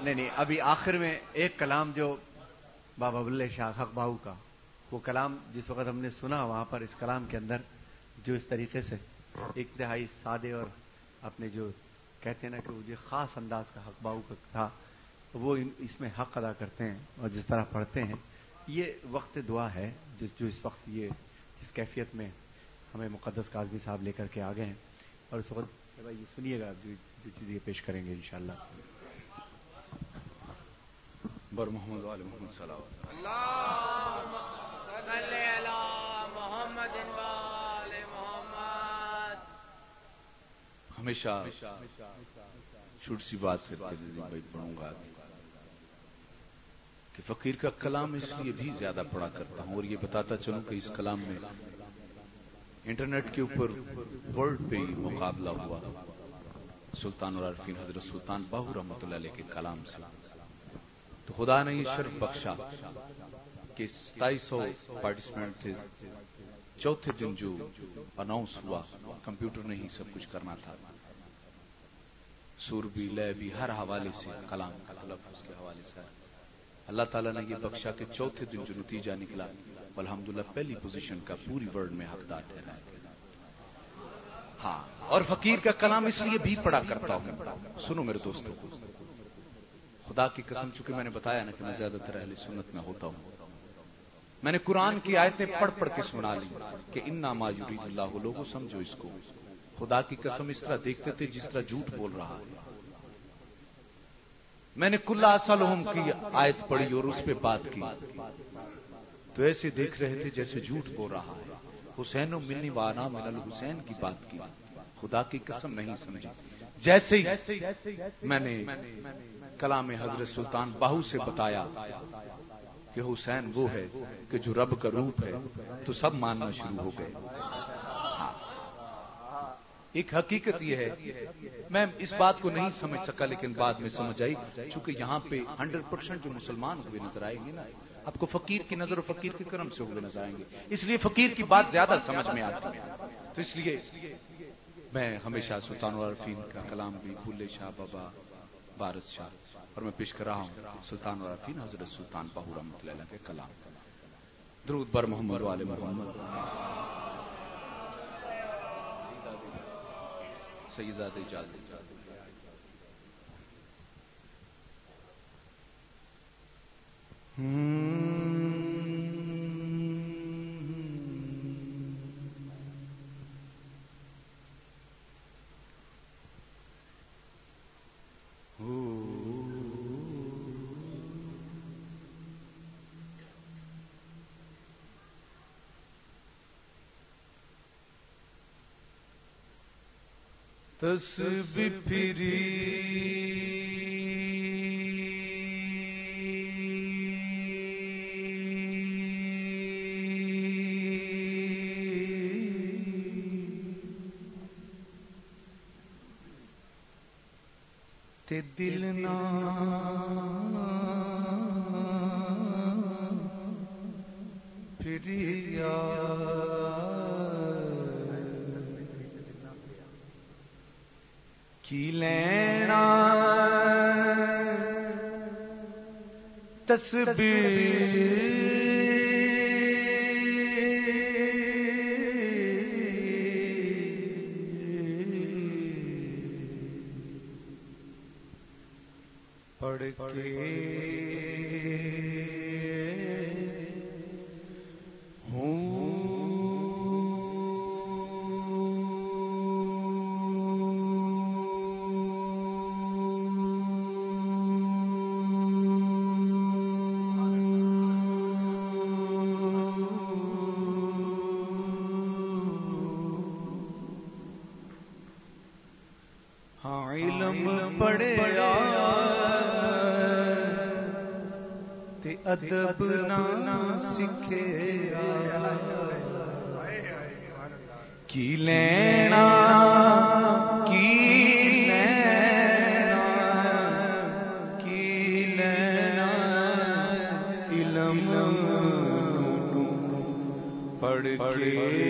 نہیں ابھی آخر میں ایک کلام جو بابا بلے شاہ حق باہو کا وہ کلام جس وقت ہم نے سنا وہاں پر اس کلام کے اندر جو اس طریقے سے انتہائی سادے اور اپنے جو کہتے ہیں نا کہ وہ جو خاص انداز کا حق باہو کا تھا وہ اس میں حق ادا کرتے ہیں اور جس طرح پڑھتے ہیں یہ وقت دعا ہے جو اس وقت یہ جس کیفیت میں ہمیں مقدس کاظمی صاحب لے کر کے آ گئے ہیں اور اس وقت بھائی یہ سنیے گا جو چیز یہ پیش کریں گے انشاءاللہ. بر محمد وآل محمد صلی اللہ علی محمد وآل محمد. ہمیشہ چھوٹی سی بات پھر بھائی پڑھوں گا کہ فقیر کا کلام اس لیے بھی زیادہ پڑھا کرتا ہوں اور یہ بتاتا چلوں کہ اس کلام میں انٹرنیٹ کے اوپر ورلڈ پہ مقابلہ ہوا سلطان العارفین حضرت سلطان باہو رحمۃ اللہ علیہ کے کلام سے. تو خدا نے یہ شرف بخشا کہ 2700 پارٹیسپینٹ تھے. چوتھے دن جو اناؤنس ہوا کمپیوٹر نے ہی سب کچھ کرنا تھا سور بھی لے بھی ہر حوالے سے کلام کا تلفظ کے حوالے سے اللہ تعالیٰ نے یہ بخشا کہ چوتھے دن جو نتیجہ نکلا الحمدللہ پہلی پوزیشن کا پوری ورلڈ میں حقدار ٹھہرا. ہاں اور فقیر کا کلام اس لیے بھی پڑھا کرتا ہوں. سنو میرے دوستوں کو خدا کی قسم چونکہ میں نے بتایا نا کہ میں زیادہ تر اہل سنت میں ہوتا ہوں میں نے قرآن کی آیتیں پڑھ پڑھ کے سنا لی کہ انما یرید اللہ لوگوں سمجھو اس کو خدا کی قسم اس طرح دیکھتے تھے جس طرح جھوٹ بول رہا ہے. میں نے کل اصلہم کی آیت پڑھی اور اس پہ بات کی تو ایسے دیکھ رہے تھے جیسے جھوٹ بول رہا ہے. حسین و منی وانا من الحسین کی بات کی خدا کی قسم نہیں سمجھی. جیسے ہی میں نے کلام حضرت سلطان باہو سے بتایا کہ حسین وہ ہے کہ جو رب کا روپ ہے تو سب ماننا شروع ہو گئے. ایک حقیقت یہ ہے میں اس بات کو نہیں سمجھ سکا لیکن بعد میں سمجھ آئی چونکہ یہاں پہ 100% جو مسلمان ہوئے نظر آئیں گے نا آپ کو فقیر کی نظر اور فقیر کے کرم سے ہوئے نظر آئیں گے اس لیے فقیر کی بات زیادہ سمجھ میں آتی ہے. تو اس لیے میں ہمیشہ سلطان العارفین کا کلام بھی بھولے شاہ بابا بارس شاہ اور میں پیش کر رہا ہوں سلطان العارفین حضرت سلطان باہو رحمۃ اللہ علیہ کے کلام. درود بر محمد و آل محمد. سیداد اجازت تسبیح پھری تے دل نہ پھریا کی لینا تسبیح پڑھ کے ادب نہ سکھے کی لینا کی لینا علم پڑھ کے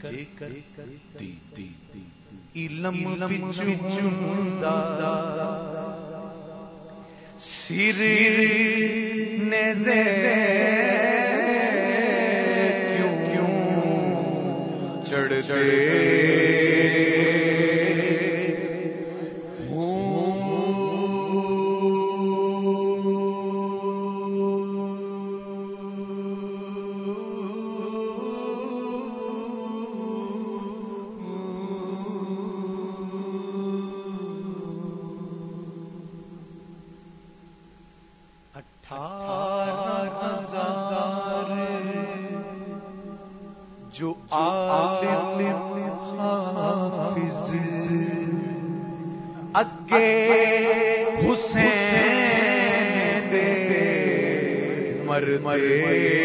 دی علم بچوندا سر نیزے کیوں چڑھتے جو عالم حافظ اگے حسین دے مرے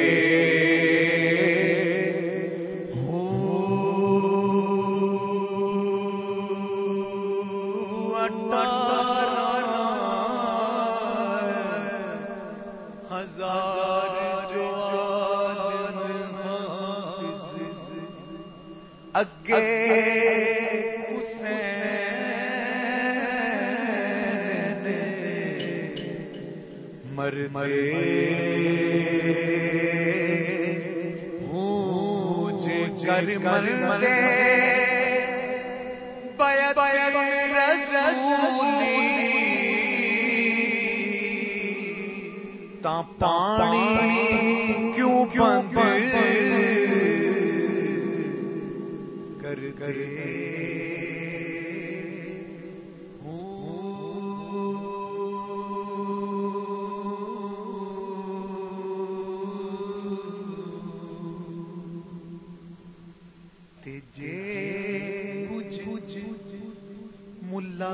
اگے حسین مرے جے کر مرے بیعت رسولی تاں پانی کیوں بند کر گئے تجھے کچھ ملا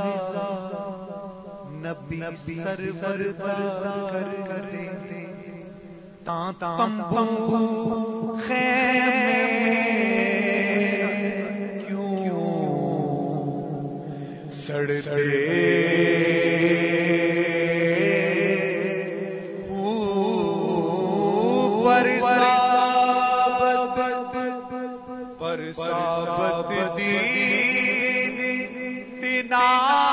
نبی سرور کر دے تاں تمبو خیمے سڑتے پر ثابت دین تنا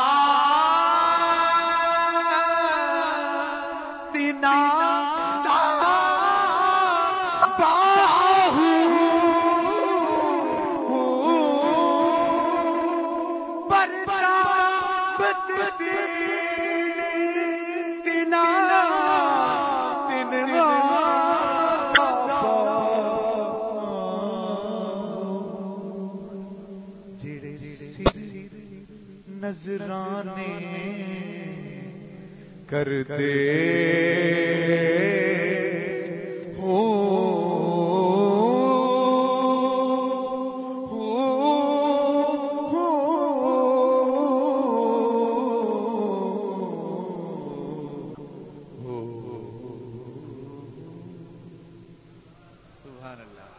نظرانے کرتے ہو سبحان اللہ،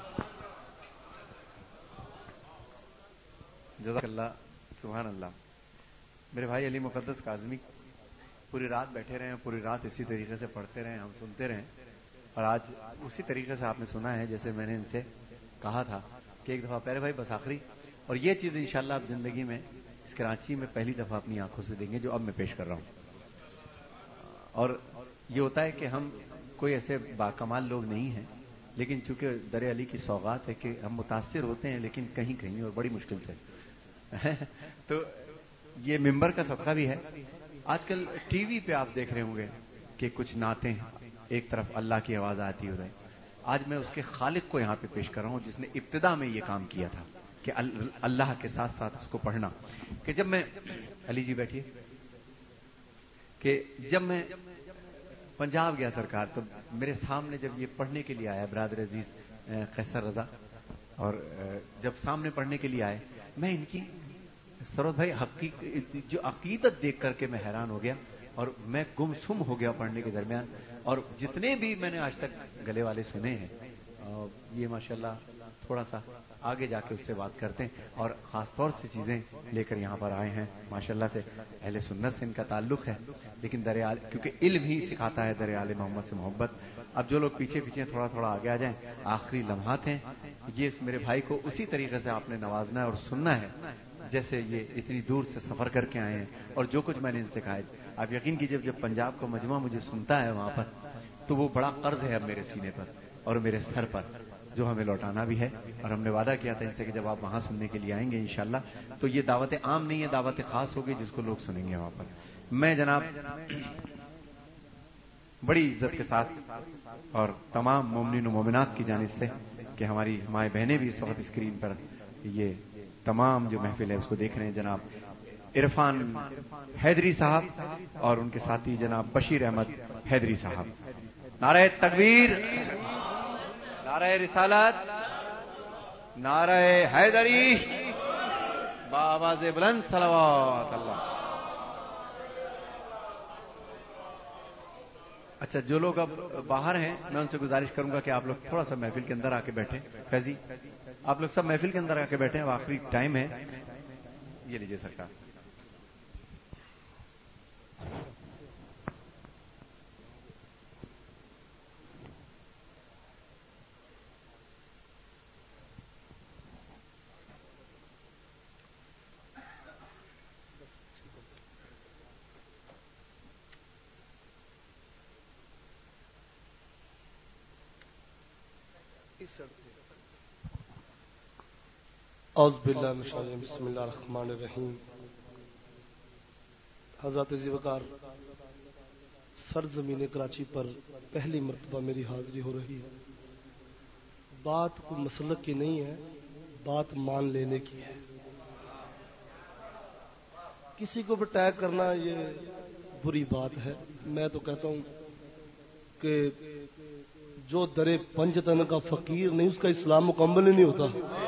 جزاک اللہ، سبحان اللہ۔ میرے بھائی علی مقدس کاظمی پوری رات بیٹھے رہے ہیں، پوری رات اسی طریقے سے پڑھتے رہے، ہم سنتے رہے، اور آج اسی طریقے سے آپ نے سنا ہے جیسے میں نے ان سے کہا تھا کہ ایک دفعہ پیارے بھائی بس آخری، اور یہ چیز انشاءاللہ آپ زندگی میں اس کراچی میں پہلی دفعہ اپنی آنکھوں سے دیں گے جو اب میں پیش کر رہا ہوں۔ اور یہ ہوتا ہے کہ ہم کوئی ایسے باکمال لوگ نہیں ہیں، لیکن چونکہ در علی کی سوغات ہے کہ ہم متاثر ہوتے ہیں لیکن کہیں کہیں اور بڑی مشکل سے تو یہ ممبر کا صدقہ بھی ہے۔ آج کل ٹی وی پہ آپ دیکھ رہے ہوں گے کہ کچھ نعتیں ایک طرف اللہ کی آواز آتی ہو رہی، آج میں اس کے خالق کو یہاں پہ پیش کر رہا ہوں جس نے ابتدا میں یہ کام کیا تھا کہ اللہ کے ساتھ ساتھ اس کو پڑھنا۔ کہ جب میں علی جی بیٹھیے، کہ جب میں پنجاب گیا سرکار تو میرے سامنے جب یہ پڑھنے کے لیے آیا برادر عزیز قیصر رضا، اور جب سامنے پڑھنے کے لیے آئے میں ان کی سرور بھائی جو عقیدت دیکھ کر کے میں حیران ہو گیا اور میں گم سم ہو گیا پڑھنے کے درمیان، اور جتنے بھی میں نے آج تک گلے والے سنے ہیں یہ ماشاءاللہ تھوڑا سا آگے جا کے اس سے بات کرتے ہیں، اور خاص طور سے چیزیں لے کر یہاں پر آئے ہیں ماشاءاللہ سے، اہل سنت سے ان کا تعلق ہے، لیکن کیونکہ علم ہی سکھاتا ہے در آل محمد سے محبت، اب جو لوگ پیچھے پیچھے تھوڑا تھوڑا آگے آ جائیں، آخری لمحات ہیں، یہ اس میرے بھائی کو اسی طریقے سے آپ نے نوازنا ہے اور سننا ہے جیسے یہ اتنی دور سے سفر کر کے آئے ہیں، اور جو کچھ میں نے ان سے کہا ہے آپ یقین کیجیے جب پنجاب کا مجمع مجھے سنتا ہے وہاں پر تو وہ بڑا قرض ہے اب میرے سینے پر اور میرے سر پر جو ہمیں لوٹانا بھی ہے، اور ہم نے وعدہ کیا تھا ان سے کہ جب آپ وہاں سننے کے لیے آئیں گے انشاءاللہ تو یہ دعوت عام نہیں ہے، دعوت خاص ہوگی جس کو لوگ سنیں گے وہاں پر۔ میں جناب بڑی عزت کے ساتھ اور تمام مومنین و مومنات کی جانب سے کہ ہماری مائیں بہنیں بھی اس وقت اسکرین پر یہ تمام جو محفل ہے اس کو دیکھ رہے ہیں، جناب عرفان حیدری صاحب اور ان کے ساتھی جناب بشیر احمد حیدری صاحب، نعرہ تکبیر، نعرہ رسالت، نعرہ حیدری، بآواز بلند صلوات اللہ۔ اچھا جو لوگ اب باہر ہیں میں ان سے گزارش کروں گا کہ آپ لوگ تھوڑا سا محفل کے اندر آ کے بیٹھیں، فیضی آپ لوگ سب محفل کے اندر آ کے بیٹھیں، اب آخری ٹائم ہے، یہ لیجیے سرکار۔ اعوذ باللہ من الشیطان الرجیم، بسم اللہ الرحمن الرحیم۔ حضرت ذی وقار سرزمین کراچی پر پہلی مرتبہ میری حاضری ہو رہی ہے۔ بات کوئی مسلک کی نہیں ہے، بات مان لینے کی ہے۔ کسی کو بھی اٹیک کرنا یہ بری بات ہے۔ میں تو کہتا ہوں کہ جو درے پنجتن کا فقیر نہیں اس کا اسلام مکمل ہی نہیں ہوتا۔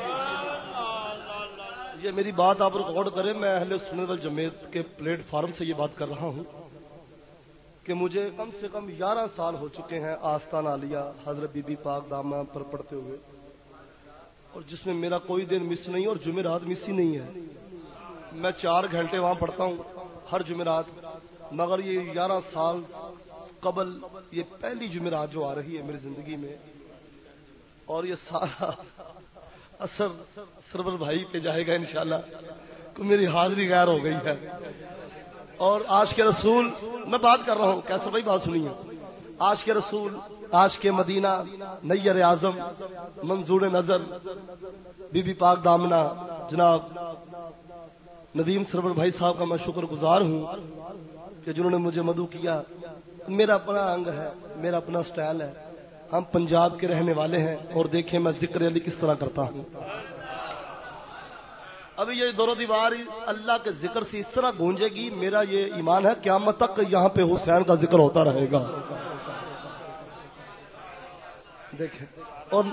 یہ میری بات آپ ریکارڈ کریں، میں اہل سنت والجماعت کے پلیٹ فارم سے یہ بات کر رہا ہوں کہ مجھے کم سے کم 11 سال ہو چکے ہیں آستان عالیہ حضرت بی بی پاک دامہ پر پڑھتے ہوئے، اور جس میں میرا کوئی دن مس نہیں اور جمعرات مس ہی نہیں ہے۔ میں 4 گھنٹے وہاں پڑھتا ہوں ہر جمعرات، مگر یہ 11 سال قبل یہ پہلی جمعرات جو آ رہی ہے میری زندگی میں، اور یہ سارا اثر سرور بھائی پہ جائے گا انشاءاللہ کہ میری حاضری غیر ہو گئی ہے۔ اور عاشق رسول میں بات کر رہا ہوں، کیسر بھائی بات سنیے، عاشق رسول، عاشق مدینہ، نیر اعظم، منظور نظر، بی بی پاک دامنہ جناب ندیم سرور بھائی صاحب کا میں شکر گزار ہوں کہ جنہوں نے مجھے مدعو کیا۔ میرا اپنا انگ ہے، میرا اپنا سٹائل ہے، ہم پنجاب کے رہنے والے ہیں، اور دیکھیں میں ذکر علی کس طرح کرتا ہوں۔ ابھی یہ دور و دیوار اللہ کے ذکر سے اس طرح گونجے گی، میرا یہ ایمان ہے قیامت تک یہاں پہ حسین کا ذکر ہوتا رہے گا۔ دیکھیں، اور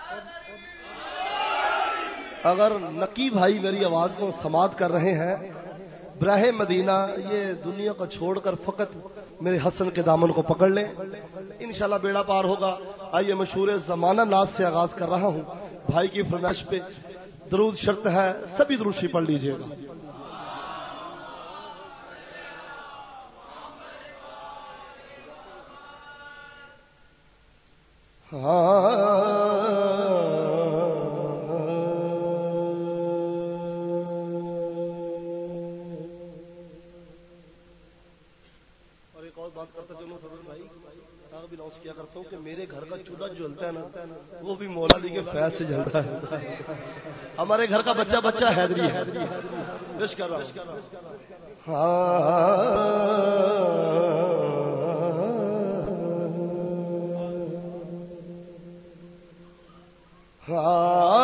اگر نقی بھائی میری آواز کو سماعت کر رہے ہیں، براہ مدینہ یہ دنیا کو چھوڑ کر فقط میرے حسن کے دامن کو پکڑ لیں، انشاءاللہ بیڑا پار ہوگا۔ آئیے مشہور زمانہ ناز سے آغاز کر رہا ہوں، بھائی کی فرمائش پہ درود شرط ہے، سبھی دروشی پڑھ لیجئے گا۔ اور ایک اور بات کرتا چلوں سرور بھائی، بھی لانچ کیا کرتا ہوں کہ میرے گھر کا چولہا جو جلتا ہے نا وہ بھی مولا علی کے فیض سے جلتا ہے۔ ہمارے گھر کا بچہ بچہ حیدری ہے، وش کر رہا ہوں۔